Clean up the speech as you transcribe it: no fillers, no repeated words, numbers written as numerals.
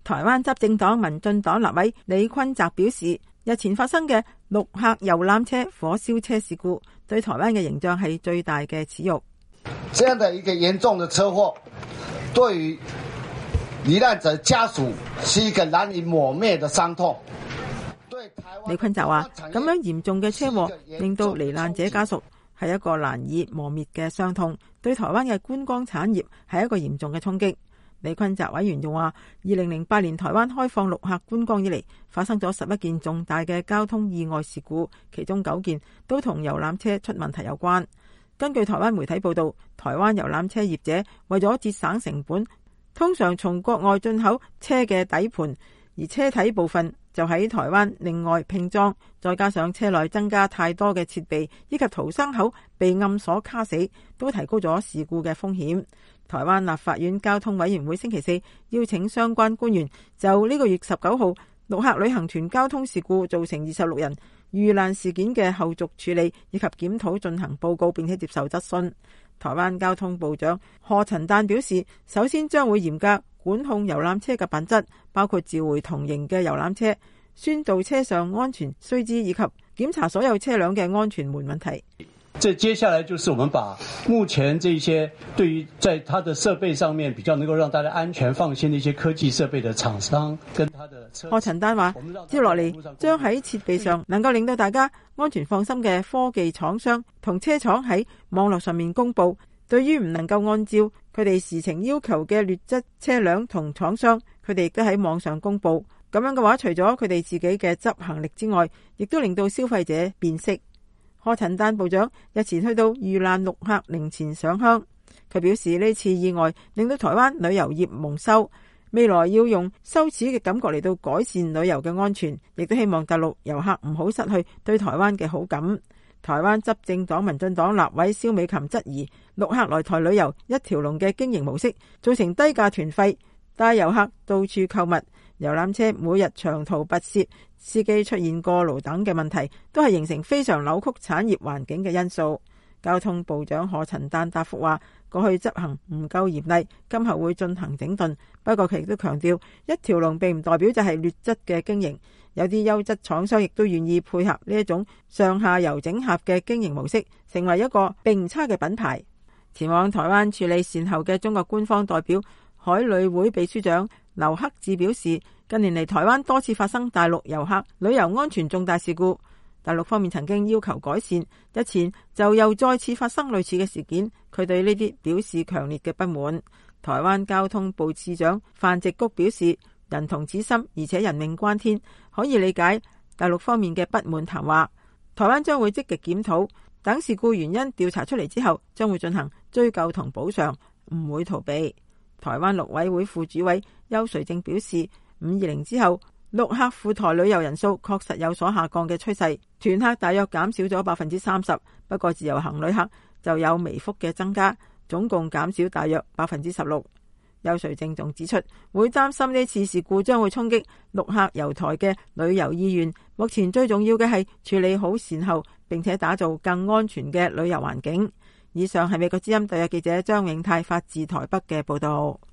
台灣執政黨民進黨立委李坤澤表示，日前發生嘅陸客遊覽車火燒車事故，對台灣嘅形象係最大嘅恥辱。 這樣的一個嚴重的車禍，對於罹難者家屬是一個難以磨滅的傷痛。 李坤澤話：咁樣嚴重嘅車禍令到罹難者家屬係一個難以磨滅嘅傷痛，對台灣嘅觀光產業係一個嚴重嘅衝擊。李坤澤委員仲話，2008年台灣開放陸客觀光以嚟，發生咗11件重大嘅交通意外事故，其中9件都同遊覽車出問題有關。根據台灣媒體報道，台灣遊覽車業者為咗節省成本，通常從國外進口車嘅底盤，而車體部分就喺台灣另外拼裝，再加上車內增加太多嘅設備，以及逃生口被暗鎖卡死，都提高咗事故嘅風險。台灣立法院交通委員會星期四邀請相關官員就呢個月19號陸客旅行團交通事故造成26人遇難事件嘅後續處理以及檢討進行報告，並且接受質詢。台灣交通部長賀陳旦表示，首先將會嚴格管控遊覽車嘅品質，包括召回同型嘅遊覽車，宣導車上安全須知，以及檢查所有車輛嘅安全門問題。 這接下來就是我們把目前這些對於在它的設備上面比較能夠讓大家安全放心的一些科技設備的廠商跟它的車。 賀陳旦話：接落嚟將喺設備上能夠令到大家安全放心嘅科技廠商同車廠喺網絡上面公佈，對於唔能夠按照佢哋時程要求嘅劣質車輛同廠商，佢哋亦都喺網上公佈。咁樣嘅話，除咗佢哋自己嘅執行力之外，亦都令到消費者辨識。賀陳旦部長日前去到遇難陸客靈前上香，佢表示呢次意外令到台灣旅遊業蒙羞，未來要用羞恥嘅感覺嚟到改善旅遊嘅安全，亦都希望大陸遊客唔好失去對台灣嘅好感。台灣執政黨民進黨立委蕭美琴質疑陸客來台旅遊一條龍嘅經營模式，造成低價團費、帶遊客到處購物、遊覽車每日長途跋涉、司機出現過勞等嘅問題，都係形成非常扭曲產業環境嘅因素。交通部長賀陳旦答覆話，過去執行唔夠嚴厲，今後會進行整頓。不過佢亦都強調，一條龍並唔代表就係劣質嘅經營，有啲優質廠商亦都願意配合呢一種上下游整合嘅經營模式，成為一個並唔差嘅品牌。前往台灣處理善後嘅中國官方代表海旅會秘書長劉克志表示，近年嚟台灣多次發生大陸遊客旅遊安全重大事故，大陸方面曾經要求改善，日前就又再次發生類似嘅事件，佢對呢啲表示強烈嘅不滿。台灣交通部次長范植谷表示，人同此心，而且人命關天，可以理解大陸方面嘅不滿談話。台灣將會積極檢討，等事故原因調查出嚟之後，將會進行追究同補償，唔會逃避。台灣陸委會副主委邱垂正表示，520之後陸客赴台旅遊人數確實有所下降嘅趨勢，團客大約減少咗30%，不過自由行旅客就有微幅嘅增加，總共減少大約16%。邱垂正仲指出，會擔心呢次事故將會衝擊陸客遊台嘅旅遊意願，目前最重要嘅係處理好善後，並且打造更安全嘅旅遊環境。以上係美國之音特約記者張永泰發自台北嘅報道。